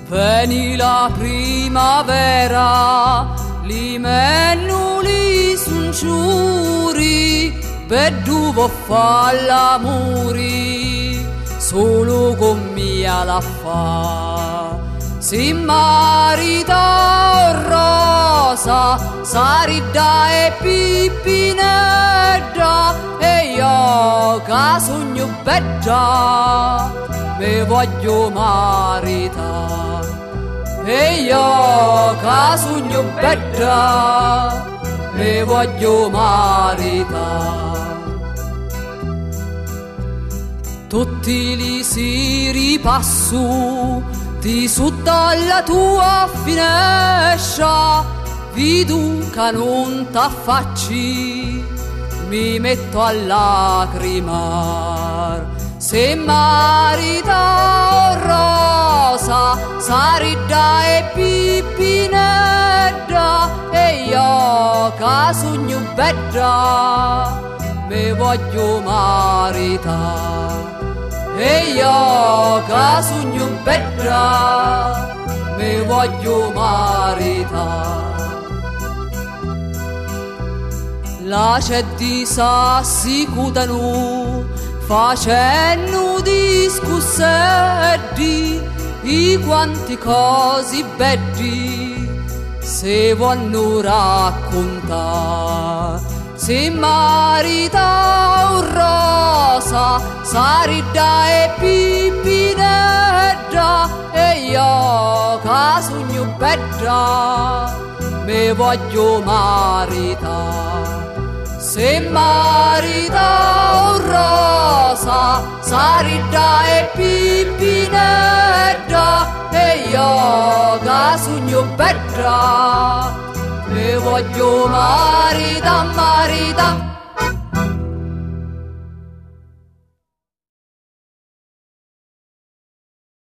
Veni la primavera, li mennuli sun ciuri, per dove fa l'amori, solo con mia la fa. Si marita rosa, sarida e pipinetta, e io che sogno bella, me voglio maritare. E io che sogno bella, me voglio maritare. Tutti li si ripassu di sotto alla tua finestra, vedo che non t'affacci, mi metto a lacrimar. Se marita rosa, sarida e pipinetta, e io che sogno bella, me voglio maritare. E io che sogno bella, me voglio maritare. La c'è di sassi cutanu, facendo discussetti, i quanti cose belli se vanno raccontare. Se marita rosa, sarida e pipinetta, e io che sogno bella, me voglio maritare. Se marita rosa, sarida e pipinetta, e io che sogno bella, me voglio marita, marita.